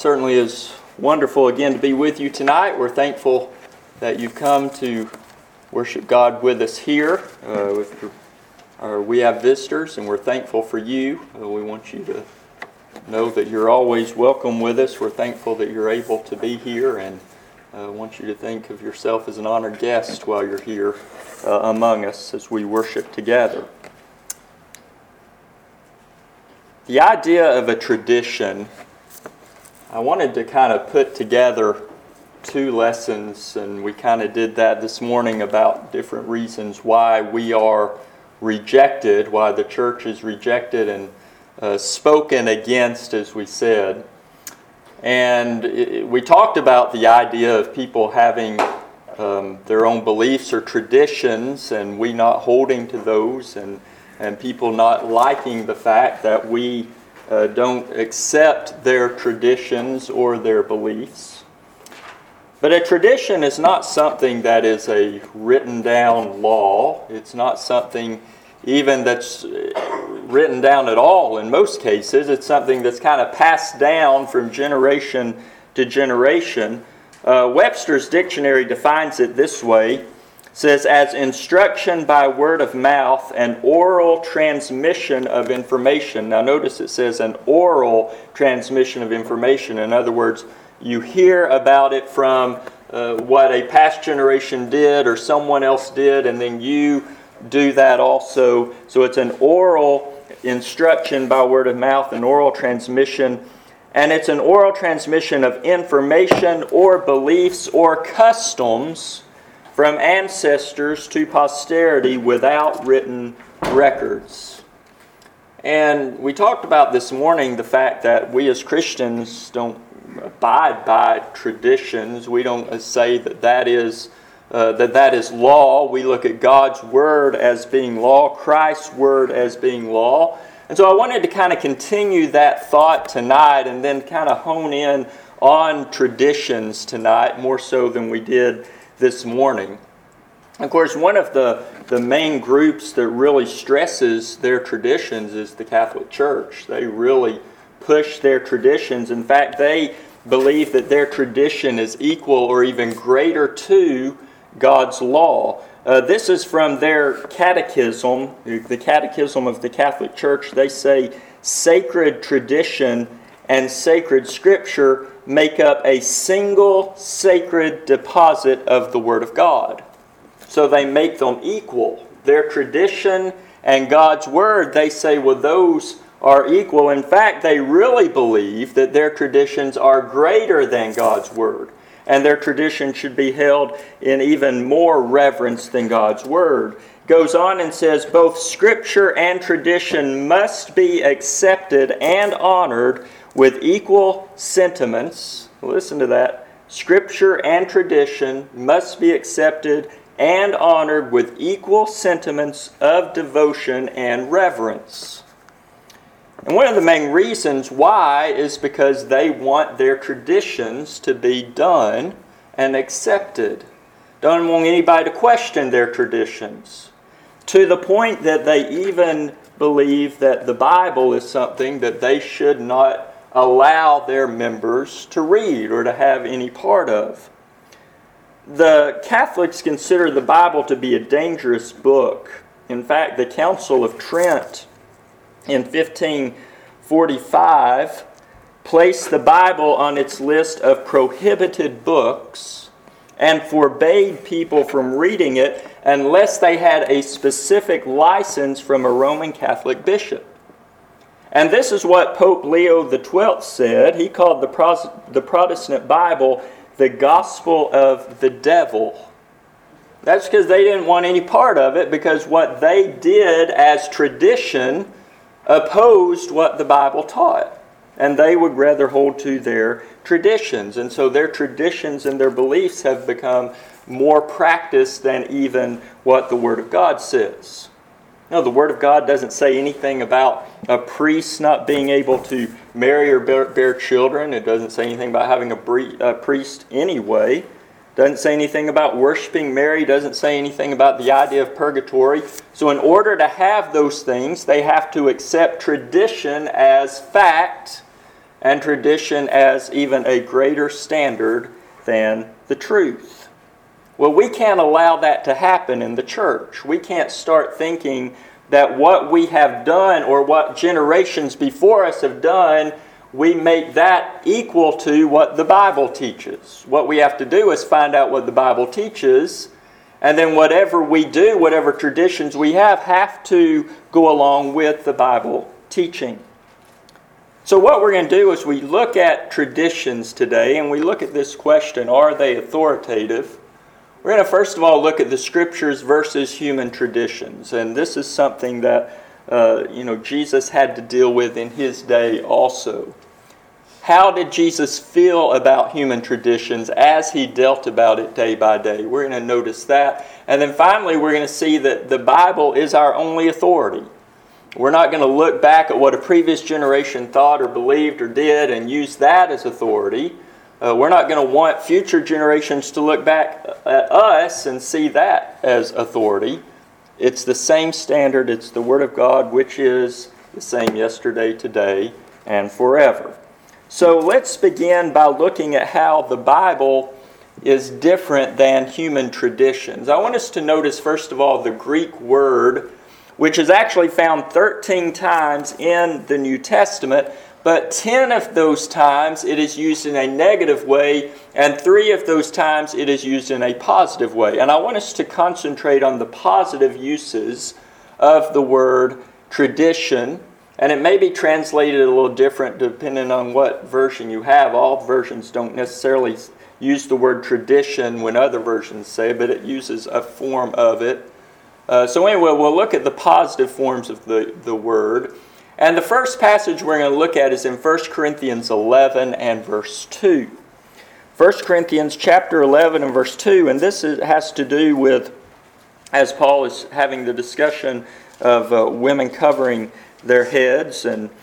Certainly is wonderful again to be with you tonight. We're thankful that you've come to worship God with us here. We have visitors, and we're thankful for you. We want you to know that you're always welcome with us. We're thankful that you're able to be here, and want you to think of yourself as an honored guest while you're here among us as we worship together. The idea of a tradition, I wanted to kind of put together two lessons, and we kind of did that this morning about different reasons why we are rejected, why the church is rejected and spoken against, as we said. And we talked about the idea of people having their own beliefs or traditions, and we not holding to those, and people not liking the fact that we don't accept their traditions or their beliefs. But a tradition is not something that is a written down law. It's not something even that's written down at all in most cases. It's something that's kind of passed down from generation to generation. Webster's dictionary defines it this way. Says, as instruction by word of mouth and oral transmission of information. Now notice it says an oral transmission of information. In other words, you hear about it from what a past generation did or someone else did, and then you do that also. So it's an oral instruction by word of mouth, an oral transmission, and it's an oral transmission of information or beliefs or customs from ancestors to posterity without written records. And we talked about this morning the fact that we as Christians don't abide by traditions. We don't say that is law. We look at God's Word as being law, Christ's Word as being law. And so I wanted to kind of continue that thought tonight and then kind of hone in on traditions tonight, more so than we did this morning. Of course, one of the main groups that really stresses their traditions is the Catholic Church. They really push their traditions. In fact, they believe that their tradition is equal or even greater to God's law. This is from their catechism, the Catechism of the Catholic Church. They say sacred tradition and sacred scripture make up a single sacred deposit of the Word of God. So they make them equal. Their tradition and God's Word, they say, well, those are equal. In fact, they really believe that their traditions are greater than God's Word, and their tradition should be held in even more reverence than God's Word. Goes on and says, both Scripture and tradition must be accepted and honored with equal sentiments. Listen to that. Scripture and tradition must be accepted and honored with equal sentiments of devotion and reverence. And one of the main reasons why is because they want their traditions to be done and accepted. Don't want anybody to question their traditions, to the point that they even believe that the Bible is something that they should not allow their members to read or to have any part of. The Catholics consider the Bible to be a dangerous book. In fact, the Council of Trent in 1545 placed the Bible on its list of prohibited books and forbade people from reading it unless they had a specific license from a Roman Catholic bishop. And this is what Pope Leo XII said. He called the Protestant Bible the gospel of the devil. That's because they didn't want any part of it, because what they did as tradition opposed what the Bible taught. And they would rather hold to their traditions. And so their traditions and their beliefs have become more practiced than even what the Word of God says. No, the Word of God doesn't say anything about a priest not being able to marry or bear children. It doesn't say anything about having a priest anyway. It doesn't say anything about worshiping Mary. It doesn't say anything about the idea of purgatory. So in order to have those things, they have to accept tradition as fact and tradition as even a greater standard than the truth. Well, we can't allow that to happen in the church. We can't start thinking that what we have done or what generations before us have done, we make that equal to what the Bible teaches. What we have to do is find out what the Bible teaches, and then whatever we do, whatever traditions we have to go along with the Bible teaching. So what we're going to do is we look at traditions today, and we look at this question, are they authoritative? We're going to first of all look at the Scriptures versus human traditions. And this is something that Jesus had to deal with in his day also. How did Jesus feel about human traditions as he dealt about it day by day? We're going to notice that. And then finally, we're going to see that the Bible is our only authority. We're not going to look back at what a previous generation thought or believed or did and use that as authority. We're not going to want future generations to look back at us and see that as authority. It's the same standard. It's the Word of God, which is the same yesterday, today, and forever. So let's begin by looking at how the Bible is different than human traditions. I want us to notice, first of all, the Greek word, which is actually found 13 times in the New Testament, but 10 of those times it is used in a negative way, and 3 of those times it is used in a positive way. And I want us to concentrate on the positive uses of the word tradition, and it may be translated a little different depending on what version you have. All versions don't necessarily use the word tradition when other versions say, but it uses a form of it. So anyway, we'll look at the positive forms of the word. And the first passage we're going to look at is in 1 Corinthians 11 and verse 2. 1 Corinthians chapter 11 and verse 2, and this has to do with, as Paul is having the discussion of women covering their heads, and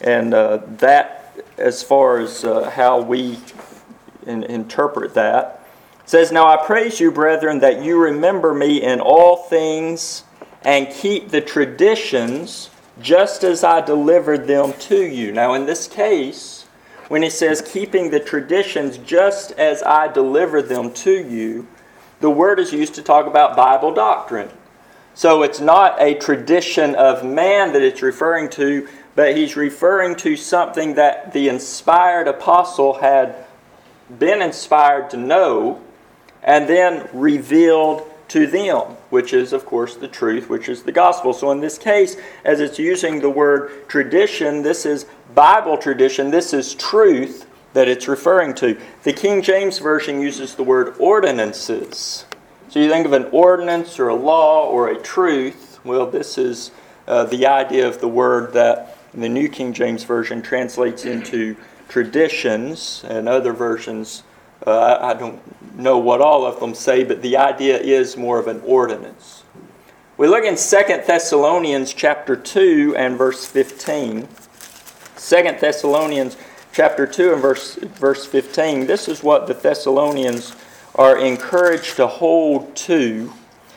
that as far as how we interpret that. It says, "Now I praise you, brethren, that you remember me in all things and keep the traditions just as I delivered them to you." Now in this case, when he says keeping the traditions just as I delivered them to you, the word is used to talk about Bible doctrine. So it's not a tradition of man that it's referring to, but he's referring to something that the inspired apostle had been inspired to know and then revealed to them, which is, of course, the truth, which is the gospel. So in this case, as it's using the word tradition, this is Bible tradition, this is truth that it's referring to. The King James Version uses the word ordinances. So you think of an ordinance or a law or a truth, well, this is the idea of the word that the New King James Version translates into traditions, and other versions, I don't know what all of them say, but the idea is more of an ordinance. We look in 2 Thessalonians chapter 2 and verse 15. 2 Thessalonians chapter 2 and verse 15. This is what the Thessalonians are encouraged to hold to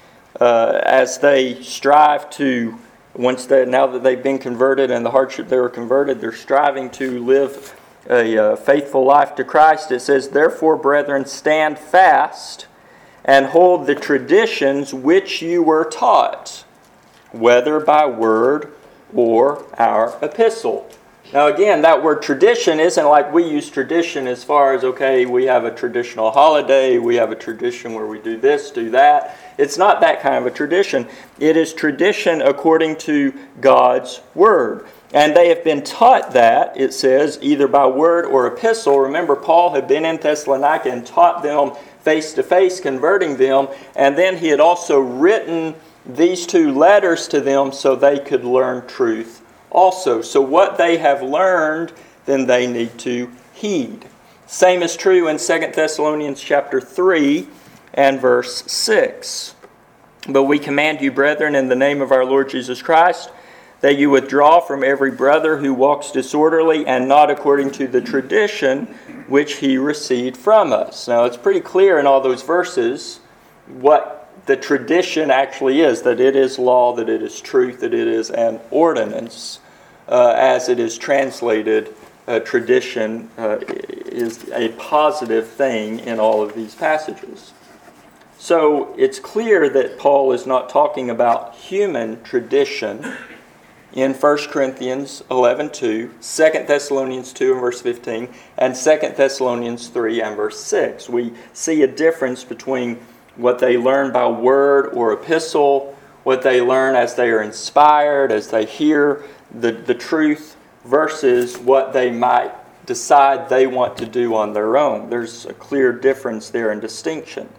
as they strive to, now that they've been converted and the hardship they were converted, they're striving to live a faithful life to Christ. It says, "Therefore, brethren, stand fast and hold the traditions which you were taught, whether by word or our epistle." Now again, that word tradition isn't like we use tradition as far as, okay, we have a traditional holiday, we have a tradition where we do this, do that. It's not that kind of a tradition. It is tradition according to God's Word. And they have been taught that, it says, either by word or epistle. Remember, Paul had been in Thessalonica and taught them face-to-face, converting them. And then he had also written these 2 letters to them so they could learn truth also. So what they have learned, then they need to heed. Same is true in 2 Thessalonians chapter 3 and verse 6. "But we command you, brethren, in the name of our Lord Jesus Christ, that you withdraw from every brother who walks disorderly and not according to the tradition which he received from us." Now it's pretty clear in all those verses what the tradition actually is, that it is law, that it is truth, that it is an ordinance, as it is translated tradition is a positive thing in all of these passages. So it's clear that Paul is not talking about human tradition in 1 Corinthians 11:2, 2 Thessalonians 2 and verse 15, and 2 Thessalonians 3 and verse 6. We see a difference between what they learn by word or epistle, what they learn as they are inspired, as they hear the truth, versus what they might decide they want to do on their own. There's a clear difference there in distinction.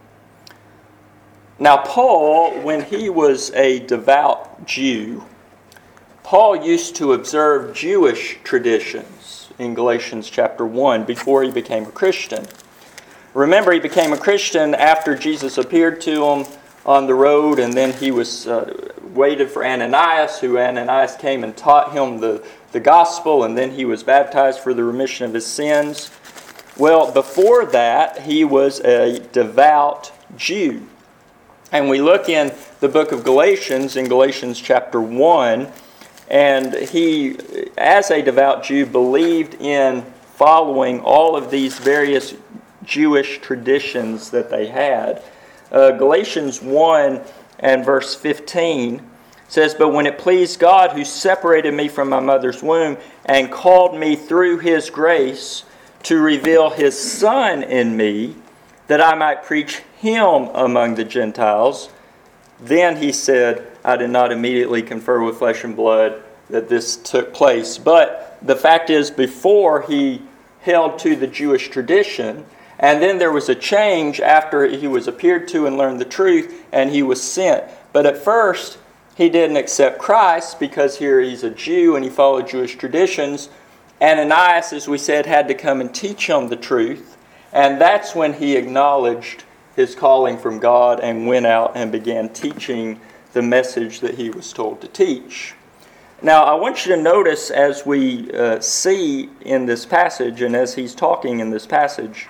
Now, Paul, when he was a devout Jew, Paul used to observe Jewish traditions in Galatians chapter 1 before he became a Christian. Remember, he became a Christian after Jesus appeared to him on the road, and then he was waited for Ananias, who Ananias came and taught him the gospel, and then he was baptized for the remission of his sins. Well, before that, he was a devout Jew. And we look in the book of Galatians, in Galatians chapter 1, and he, as a devout Jew, believed in following all of these various Jewish traditions that they had. Galatians 1 and verse 15 says, "But when it pleased God, who separated me from my mother's womb and called me through His grace to reveal His Son in me, that I might preach Him among the Gentiles, then," he said, "I did not immediately confer with flesh and blood that this took place." But the fact is, before he held to the Jewish tradition, and then there was a change after he was appeared to and learned the truth, and he was sent. But at first, he didn't accept Christ because here he's a Jew and he followed Jewish traditions. Ananias, as we said, had to come and teach him the truth. And that's when he acknowledged his calling from God and went out and began teaching the message that he was told to teach. Now, I want you to notice as we see in this passage, and as he's talking in this passage,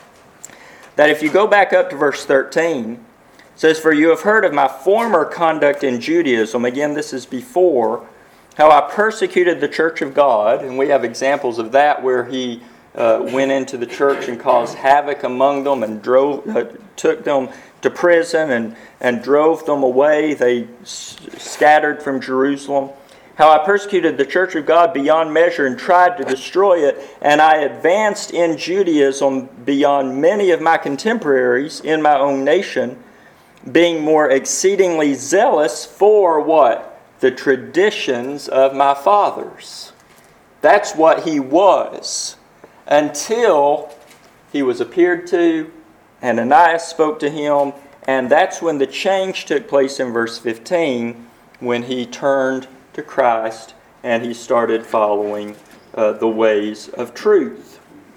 that if you go back up to verse 13, it says, "For you have heard of my former conduct in Judaism." Again, this is before. "How I persecuted the church of God." And we have examples of that where he went into the church and caused havoc among them and took them to prison and drove them away. They scattered from Jerusalem. "How I persecuted the church of God beyond measure and tried to destroy it. And I advanced in Judaism beyond many of my contemporaries in my own nation, being more exceedingly zealous for" what? "The traditions of my fathers." That's what he was, until he was appeared to, Ananias spoke to him, and that's when the change took place in verse 15, when he turned to Christ and he started following the ways of truth.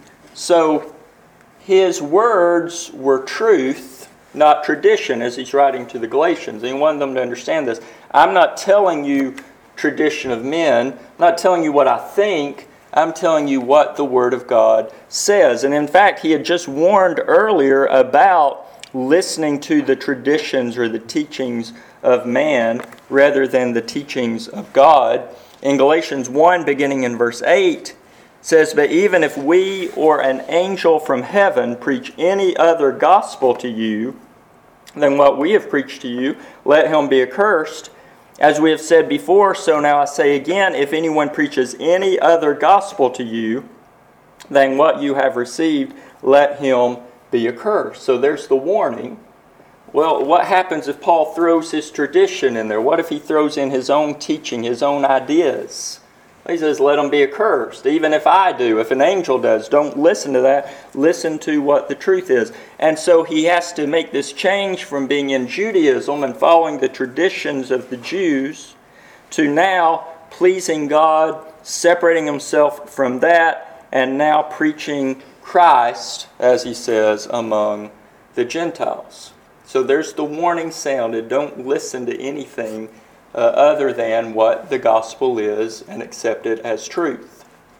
So his words were truth, not tradition, as he's writing to the Galatians. And he wanted them to understand this. I'm not telling you tradition of men. I'm not telling you what I think. I'm telling you what the Word of God says. And in fact, he had just warned earlier about listening to the traditions or the teachings of man rather than the teachings of God. In Galatians 1, beginning in verse 8, it says, "But even if we or an angel from heaven preach any other gospel to you than what we have preached to you, let him be accursed. As we have said before, so now I say again, if anyone preaches any other gospel to you than what you have received, let him be accursed." So there's the warning. Well, what happens if Paul throws his tradition in there? What if he throws in his own teaching, his own ideas? He says, let him be accursed. Even if I do, if an angel does, don't listen to that. Listen to what the truth is. And so he has to make this change from being in Judaism and following the traditions of the Jews to now pleasing God, separating himself from that, and now preaching Christ, as he says, among the Gentiles. So there's the warning sounded. Don't listen to anything other than what the gospel is and accept it as truth.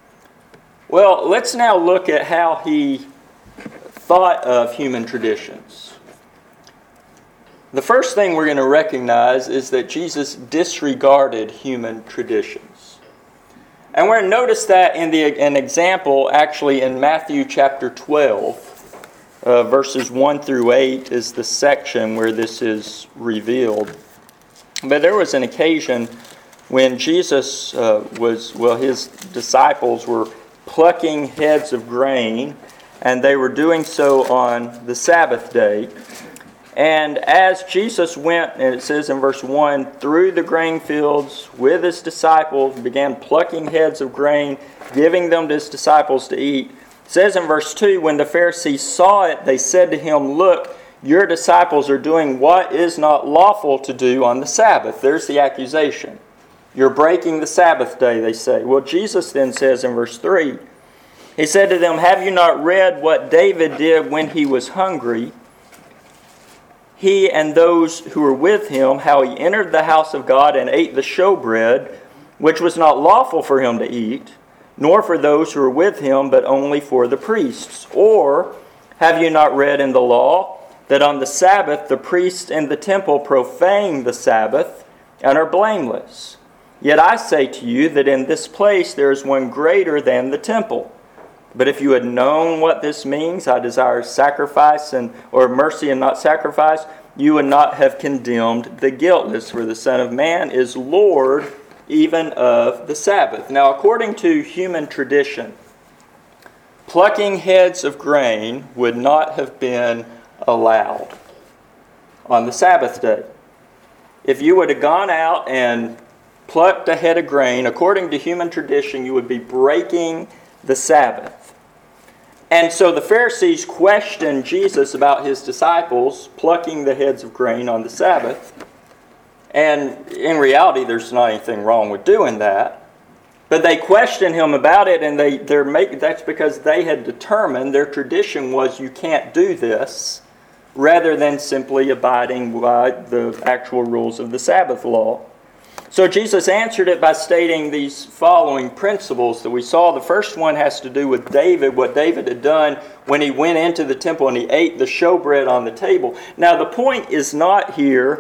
Well, let's now look at how he thought of human traditions. The first thing we're going to recognize is that Jesus disregarded human traditions. And we're going to notice that in an example actually in Matthew chapter 12, verses 1 through 8 is the section where this is revealed. But there was an occasion when Jesus his disciples were plucking heads of grain, and they were doing so on the Sabbath day. And as Jesus went, and it says in verse 1, through the grain fields with his disciples, began plucking heads of grain, giving them to his disciples to eat. It says in verse 2, when the Pharisees saw it, they said to him, look, your disciples are doing what is not lawful to do on the Sabbath. There's the accusation. You're breaking the Sabbath day, they say. Well, Jesus then says in verse 3, he said to them, have you not read what David did when he was hungry? He and those who were with him, how he entered the house of God and ate the showbread, which was not lawful for him to eat, nor for those who were with him, but only for the priests. Or have you not read in the law that on the Sabbath the priests in the temple profane the Sabbath and are blameless? Yet I say to you that in this place there is one greater than the temple. But if you had known what this means, I desire sacrifice or mercy and not sacrifice, you would not have condemned the guiltless, for the Son of Man is Lord even of the Sabbath. Now, according to human tradition, plucking heads of grain would not have been allowed on the Sabbath day. If you would have gone out and plucked a head of grain, according to human tradition, you would be breaking the Sabbath. And so the Pharisees questioned Jesus about his disciples plucking the heads of grain on the Sabbath. And in reality, there's not anything wrong with doing that. But they questioned him about it, and that's because they had determined, their tradition was you can't do this, rather than simply abiding by the actual rules of the Sabbath law. So Jesus answered it by stating these following principles that we saw. The first one has to do with David, what David had done when he went into the temple and he ate the showbread on the table. Now the point is not here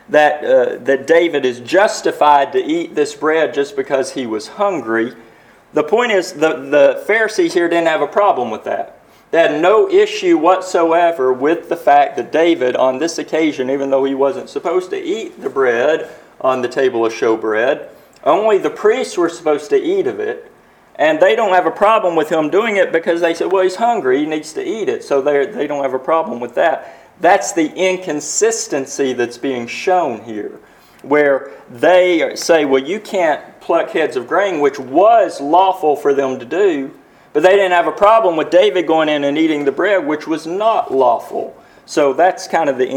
that David is justified to eat this bread just because he was hungry. The point is the Pharisees here didn't have a problem with that. They had no issue whatsoever with the fact that David on this occasion, even though he wasn't supposed to eat the bread on the table of showbread, only the priests were supposed to eat of it, and they don't have a problem with him doing it because they said, well, he's hungry, he needs to eat it, so they don't have a problem with that. That's the inconsistency that's being shown here, where they say, well, you can't pluck heads of grain, which was lawful for them to do, but they didn't have a problem with David going in and eating the bread, which was not lawful. So that's kind of the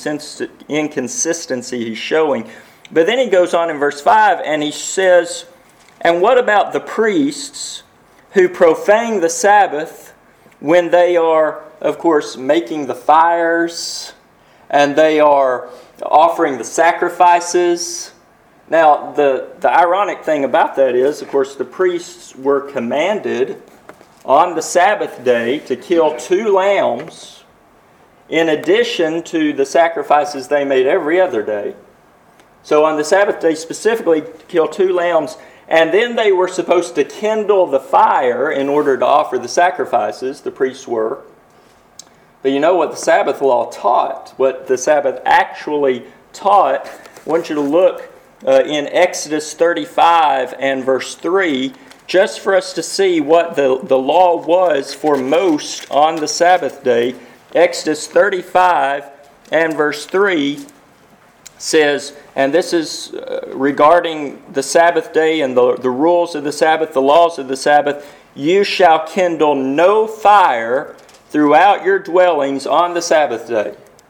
inconsistency he's showing. But then he goes on in verse 5 and he says, and what about the priests who profane the Sabbath when they are, of course, making the fires and they are offering the sacrifices? Now, the ironic thing about that is, of course, the priests were commanded on the Sabbath day to kill 2 lambs in addition to the sacrifices they made every other day. So on the Sabbath day specifically, kill 2 lambs, and then they were supposed to kindle the fire in order to offer the sacrifices, the priests were. But you know what the Sabbath law taught, what the Sabbath actually taught? I want you to look in Exodus 35 and verse 3, just for us to see what the law was for most on the Sabbath day. Exodus 35 and verse 3 says, and this is regarding the Sabbath day and the rules of the Sabbath, the laws of the Sabbath, you shall kindle no fire throughout your dwellings on the Sabbath day.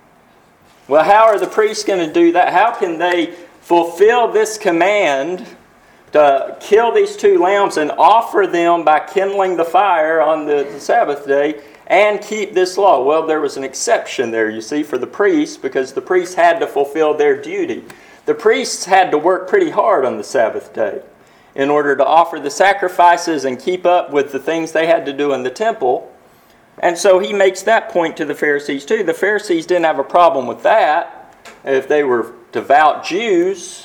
Well, how are the priests going to do that? How can they fulfill this command to kill these 2 lambs and offer them by kindling the fire on the Sabbath day and keep this law? Well, there was an exception there, you see, for the priests, because the priests had to fulfill their duty. The priests had to work pretty hard on the Sabbath day in order to offer the sacrifices and keep up with the things they had to do in the temple. And so he makes that point to the Pharisees too. The Pharisees didn't have a problem with that. If they were devout Jews,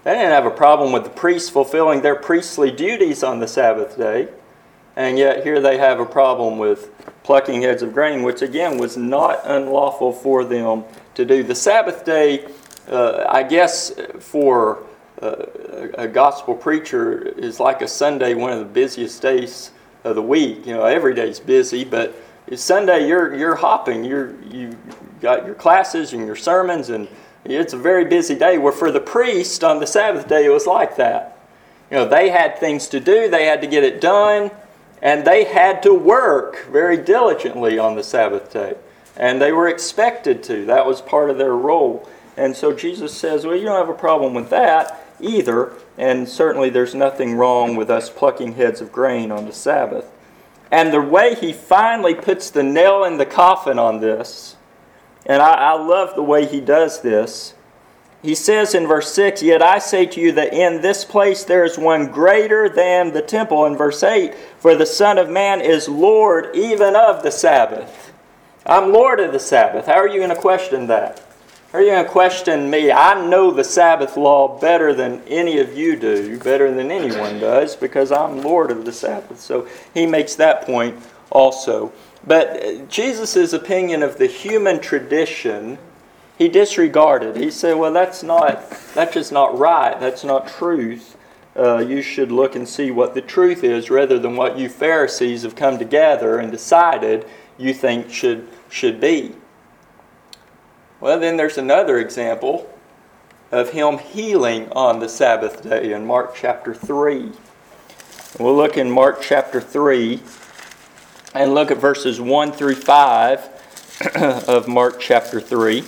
They didn't have a problem with the priests fulfilling their priestly duties on the Sabbath day. And yet here they have a problem with plucking heads of grain, which again was not unlawful for them to do. The Sabbath day, I guess for a gospel preacher, is like a Sunday, one of the busiest days of the week. You know, every day's busy, but Sunday you're hopping. You got your classes and your sermons, and it's a very busy day. Where for the priest on the Sabbath day, it was like that. You know, they had things to do. They had to get it done. And they had to work very diligently on the Sabbath day. And they were expected to. That was part of their role. And so Jesus says, well, you don't have a problem with that either. And certainly there's nothing wrong with us plucking heads of grain on the Sabbath. And the way he finally puts the nail in the coffin on this, and I love the way he does this, he says in verse 6, "Yet I say to you that in this place there is one greater than the temple." In verse 8, "For the Son of Man is Lord even of the Sabbath." I'm Lord of the Sabbath. How are you going to question that? How are you going to question me? I know the Sabbath law better than any of you do, better than anyone does, because I'm Lord of the Sabbath. So he makes that point also. But Jesus' opinion of the human tradition, he disregarded. He said, well, that's just not right. That's not truth. You should look and see what the truth is rather than what you Pharisees have come together and decided you think should be. Well, then there's another example of him healing on the Sabbath day in Mark chapter 3. We'll look in Mark chapter 3 and look at verses 1 through 5 of Mark chapter 3.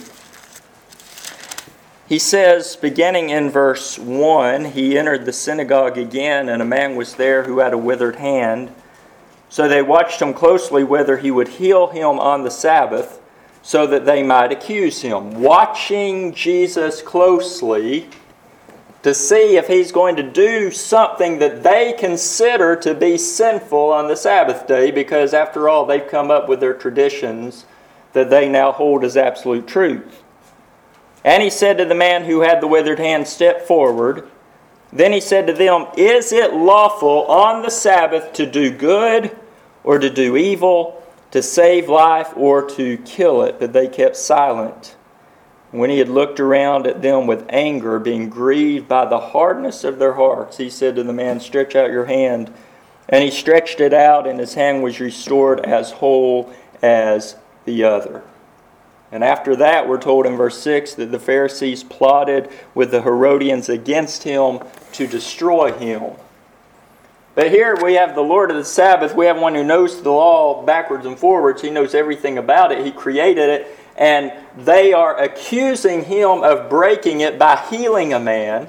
He says, beginning in verse 1, "He entered the synagogue again, and a man was there who had a withered hand. So they watched him closely whether he would heal him on the Sabbath, so that they might accuse him." Watching Jesus closely to see if he's going to do something that they consider to be sinful on the Sabbath day, because after all, they've come up with their traditions that they now hold as absolute truth. "And he said to the man who had the withered hand, 'Step forward.' Then he said to them, 'Is it lawful on the Sabbath to do good or to do evil, to save life or to kill it?' But they kept silent. When he had looked around at them with anger, being grieved by the hardness of their hearts, he said to the man, 'Stretch out your hand.' And he stretched it out, and his hand was restored as whole as the other." And after that, we're told in verse 6 that the Pharisees plotted with the Herodians against him to destroy him. But here we have the Lord of the Sabbath. We have one who knows the law backwards and forwards. He knows everything about it. He created it. And they are accusing him of breaking it by healing a man,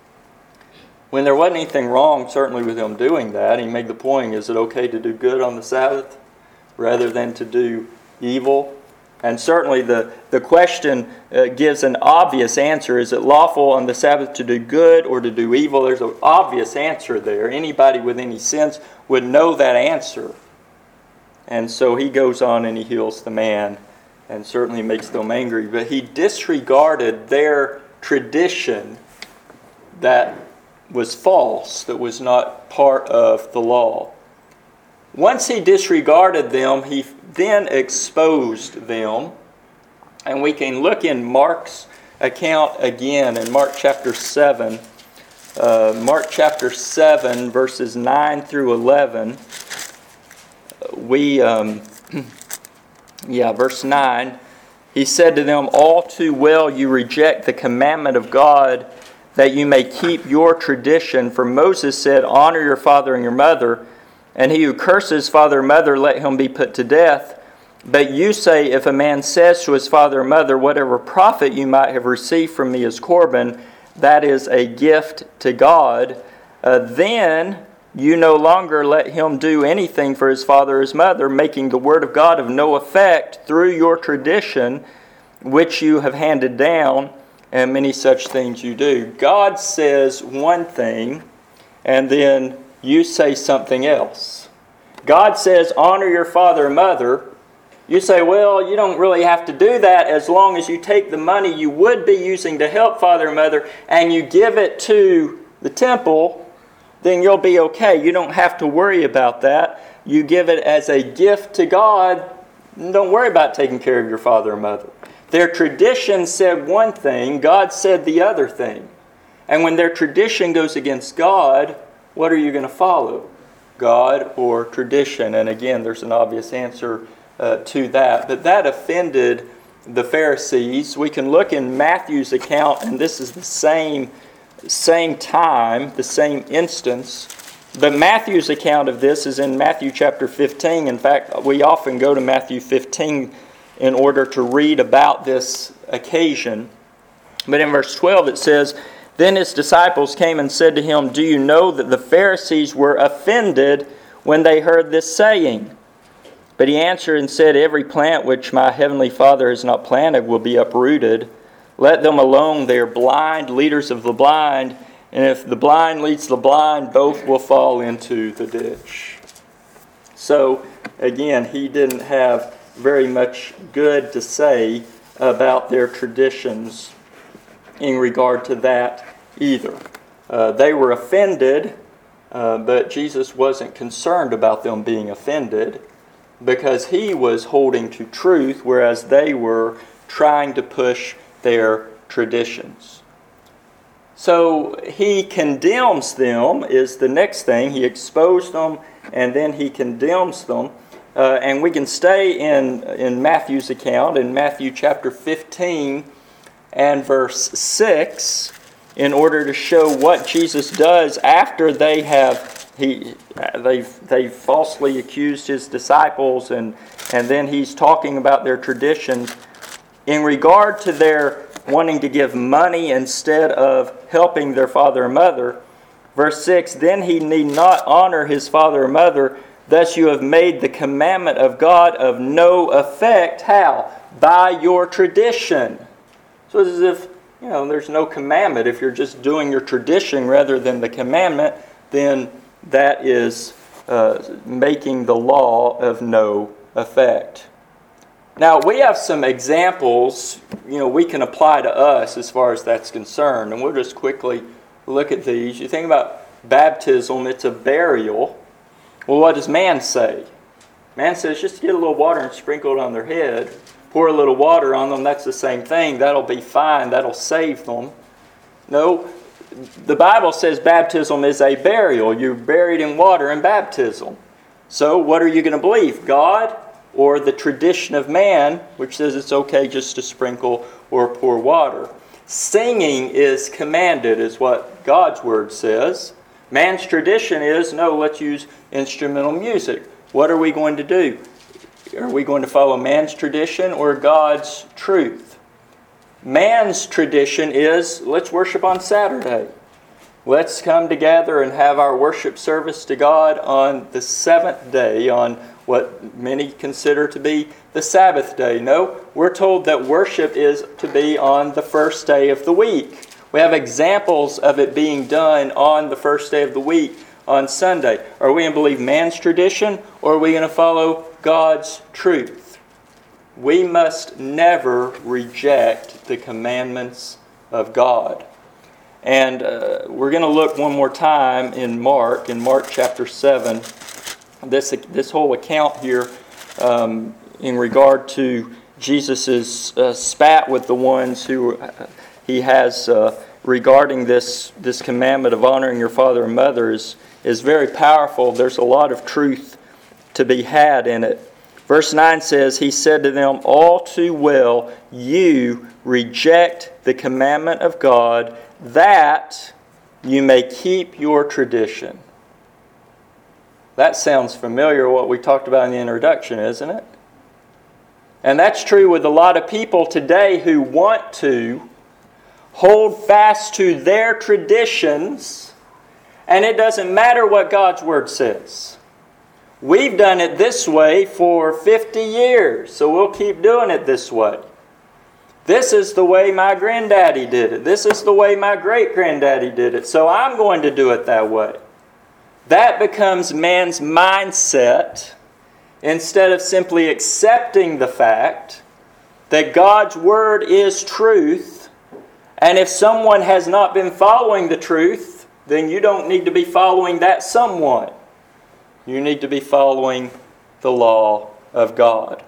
when there wasn't anything wrong, certainly, with him doing that. He made the point, is it okay to do good on the Sabbath rather than to do evil? And certainly the question gives an obvious answer. Is it lawful on the Sabbath to do good or to do evil? There's an obvious answer there. Anybody with any sense would know that answer. And so he goes on and he heals the man and certainly makes them angry. But he disregarded their tradition that was false, that was not part of the law. Once he disregarded them, he then exposed them. And we can look in Mark's account again in Mark chapter 7. Mark chapter 7, verses 9 through 11. Verse 9. He said to them, "All too well you reject the commandment of God, that you may keep your tradition. For Moses said, 'Honor your father and your mother,' and he who curses father or mother, let him be put to death. But you say, if a man says to his father or mother, 'Whatever profit you might have received from me is Corban,' that is a gift to God, then you no longer let him do anything for his father or his mother, making the word of God of no effect through your tradition, which you have handed down, and many such things you do." God says one thing, and then you say something else. God says, honor your father and mother. You say, well, you don't really have to do that as long as you take the money you would be using to help father and mother and you give it to the temple, then you'll be okay. You don't have to worry about that. You give it as a gift to God, and don't worry about taking care of your father and mother. Their tradition said one thing, God said the other thing. And when their tradition goes against God, what are you going to follow? God or tradition? And again, there's an obvious answer to that. But that offended the Pharisees. We can look in Matthew's account, and this is the same time, the same instance. But Matthew's account of this is in Matthew chapter 15. In fact, we often go to Matthew 15 in order to read about this occasion. But in verse 12 it says, "Then his disciples came and said to him, 'Do you know that the Pharisees were offended when they heard this saying?' But he answered and said, 'Every plant which my heavenly Father has not planted will be uprooted. Let them alone, they are blind, leaders of the blind. And if the blind leads the blind, both will fall into the ditch.'" So, again, he didn't have very much good to say about their traditions in regard to that either. They were offended, but Jesus wasn't concerned about them being offended because he was holding to truth, whereas they were trying to push their traditions. So he condemns them is the next thing. He exposed them and then he condemns them. And we can stay in Matthew's account, in Matthew chapter 15 and verse 6, in order to show what Jesus does after they falsely accused his disciples, and then he's talking about their traditions in regard to their wanting to give money instead of helping their father and mother. Verse 6, "Then he need not honor his father or mother. Thus you have made the commandment of God of no effect." How? By your tradition. So it's as if, there's no commandment. If you're just doing your tradition rather than the commandment, then that is making the law of no effect. Now, we have some examples, we can apply to us as far as that's concerned. And we'll just quickly look at these. You think about baptism, it's a burial. Well, what does man say? Man says, just get a little water and sprinkle it on their head. Pour a little water on them, that's the same thing. That'll be fine. That'll save them. No, the Bible says baptism is a burial. You're buried in water in baptism. So what are you going to believe? God or the tradition of man, which says it's okay just to sprinkle or pour water? Singing is commanded, is what God's word says. Man's tradition is, no, let's use instrumental music. What are we going to do? Are we going to follow man's tradition or God's truth? Man's tradition is, let's worship on Saturday. Let's come together and have our worship service to God on the seventh day, on what many consider to be the Sabbath day. No, we're told that worship is to be on the first day of the week. We have examples of it being done on the first day of the week, on Sunday. Are we going to believe man's tradition or are we going to follow God's truth? We must never reject the commandments of God. And we're going to look one more time in Mark chapter 7. This whole account here in regard to Jesus' spat with the ones who he has regarding this commandment of honoring your father and mother is very powerful. There's a lot of truth to be had in it. Verse 9 says, he said to them, all too well you reject the commandment of God that you may keep your tradition. That sounds familiar, what we talked about in the introduction, isn't it? And that's true with a lot of people today who want to hold fast to their traditions, and it doesn't matter what God's Word says. We've done it this way for 50 years, so we'll keep doing it this way. This is the way my granddaddy did it. This is the way my great-granddaddy did it, so I'm going to do it that way. That becomes man's mindset, instead of simply accepting the fact that God's Word is truth, and if someone has not been following the truth, then you don't need to be following that someone. You need to be following the law of God.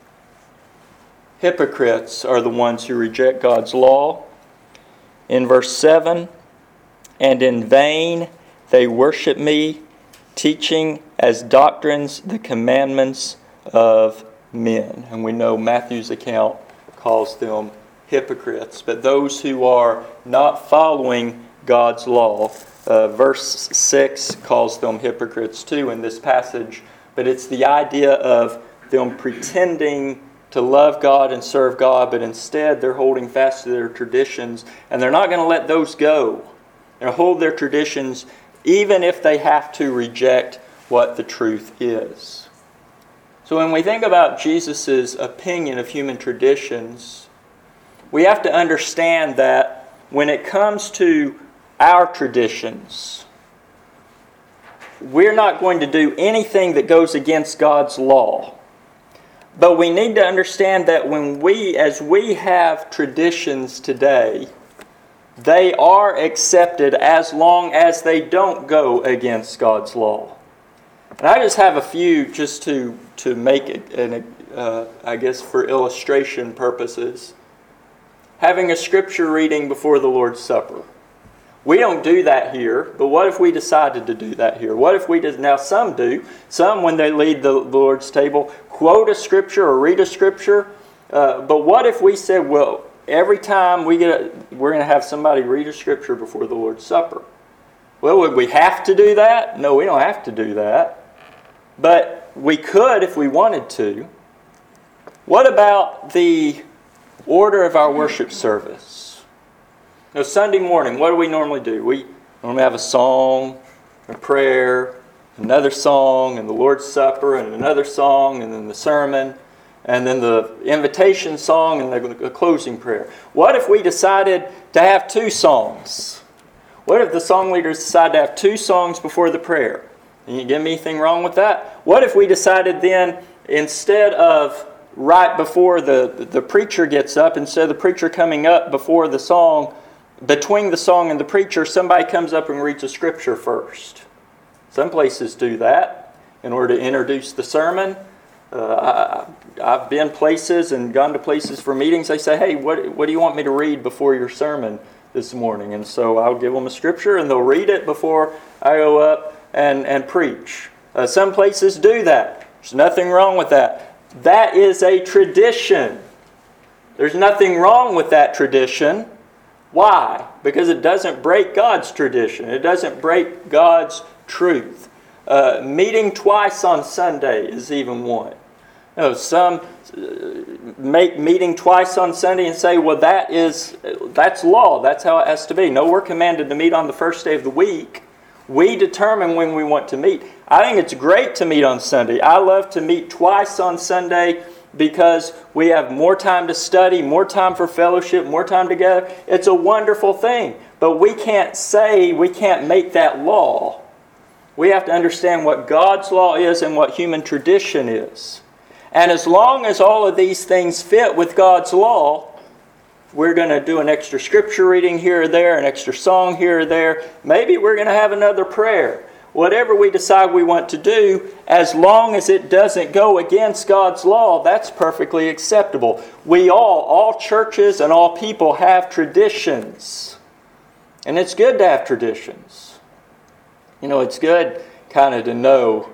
Hypocrites are the ones who reject God's law. In verse 7, "And in vain they worship me, teaching as doctrines the commandments of men." And we know Matthew's account calls them hypocrites. But those who are not following God's law, verse 6 calls them hypocrites too in this passage. But it's the idea of them pretending to love God and serve God, but instead they're holding fast to their traditions, and they're not going to let those go. They'll hold their traditions even if they have to reject what the truth is. So when we think about Jesus' opinion of human traditions, we have to understand that when it comes to our traditions, we're not going to do anything that goes against God's law. But we need to understand that as we have traditions today, they are accepted as long as they don't go against God's law. And I just have a few just to make it, I guess for illustration purposes. Having a scripture reading before the Lord's Supper. We don't do that here, but what if we decided to do that here? What if we did? Now some do. Some, when they lead the Lord's table, quote a scripture or read a scripture. But what if we said, well, every time we're going to have somebody read a scripture before the Lord's Supper? Well, would we have to do that? No, we don't have to do that. But we could if we wanted to. What about the order of our worship service? Now, Sunday morning, what do we normally do? We normally have a song, a prayer, another song, and the Lord's Supper, and another song, and then the sermon, and then the invitation song, and the closing prayer. What if we decided to have two songs? What if the song leaders decided to have two songs before the prayer? Can you give me anything wrong with that? What if we decided then, instead of right before the preacher gets up, instead of the preacher coming up before the song, between the song and the preacher, somebody comes up and reads a scripture first? Some places do that in order to introduce the sermon. I've been places and gone to places for meetings. They say, hey, what do you want me to read before your sermon this morning? And so I'll give them a scripture and they'll read it before I go up and preach. Some places do that. There's nothing wrong with that. That is a tradition. There's nothing wrong with that tradition. Why? Because it doesn't break God's tradition. It doesn't break God's truth. Meeting twice on Sunday is even one. Some make meeting twice on Sunday and say, well, that's law. That's how it has to be. No, we're commanded to meet on the first day of the week. We determine when we want to meet. I think it's great to meet on Sunday. I love to meet twice on Sunday because we have more time to study, more time for fellowship, more time together. It's a wonderful thing. But we can't make that law. We have to understand what God's law is and what human tradition is. And as long as all of these things fit with God's law, we're going to do an extra scripture reading here or there, an extra song here or there. Maybe we're going to have another prayer. Whatever we decide we want to do, as long as it doesn't go against God's law, that's perfectly acceptable. We all churches and all people have traditions. And it's good to have traditions. It's good kind of to know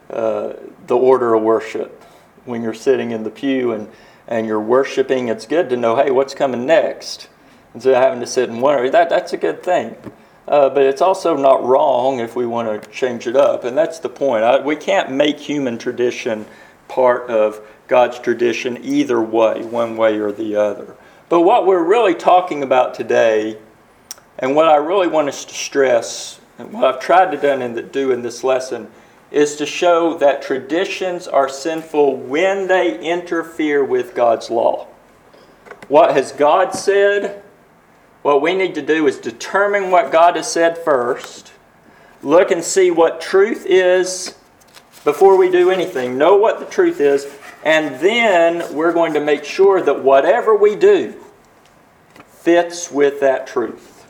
the order of worship. When you're sitting in the pew and you're worshiping, it's good to know, hey, what's coming next? Instead of having to sit and wonder, that's a good thing. But it's also not wrong if we want to change it up. And that's the point. We can't make human tradition part of God's tradition either way, one way or the other. But what we're really talking about today, and what I really want us to stress, and what I've tried to do in this lesson, is to show that traditions are sinful when they interfere with God's law. What has God said? What we need to do is determine what God has said first, look and see what truth is before we do anything. Know what the truth is, and then we're going to make sure that whatever we do fits with that truth.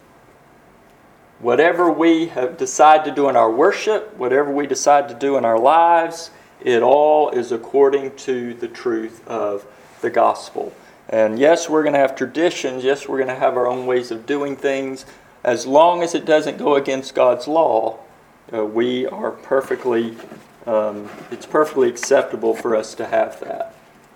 Whatever we decide to do in our worship, whatever we decide to do in our lives, it all is according to the truth of the gospel. And yes, we're going to have traditions. Yes, we're going to have our own ways of doing things. As long as it doesn't go against God's law, we are perfectly, it's perfectly acceptable for us to have that.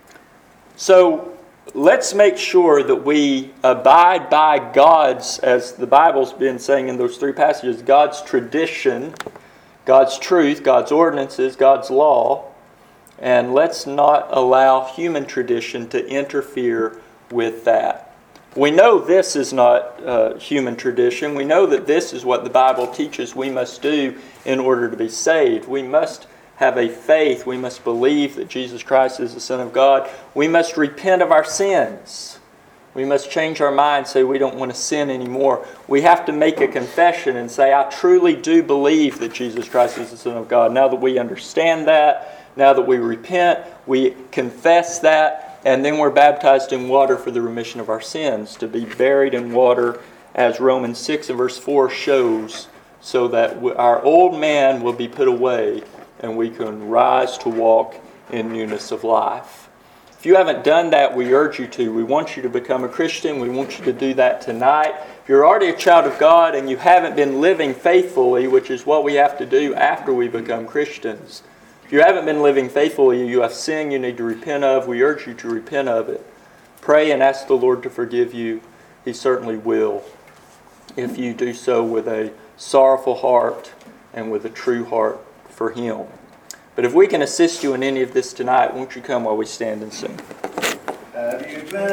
So let's make sure that we abide by God's, as the Bible's been saying in those three passages, God's tradition, God's truth, God's ordinances, God's law, and let's not allow human tradition to interfere with that. We know this is not human tradition. We know that this is what the Bible teaches we must do in order to be saved. We must have a faith. We must believe that Jesus Christ is the Son of God. We must repent of our sins. We must change our mind, say we don't want to sin anymore. We have to make a confession and say, I truly do believe that Jesus Christ is the Son of God. Now that we understand that, now that we repent, we confess that, and then we're baptized in water for the remission of our sins, to be buried in water, as Romans 6 and verse 4 shows, so that our old man will be put away and we can rise to walk in newness of life. If you haven't done that, we urge you to. We want you to become a Christian. We want you to do that tonight. If you're already a child of God and you haven't been living faithfully, which is what we have to do after we become Christians, if you haven't been living faithfully, you have sin you need to repent of. We urge you to repent of it. Pray and ask the Lord to forgive you. He certainly will, if you do so with a sorrowful heart and with a true heart for Him. But if we can assist you in any of this tonight, won't you come while we stand and sing?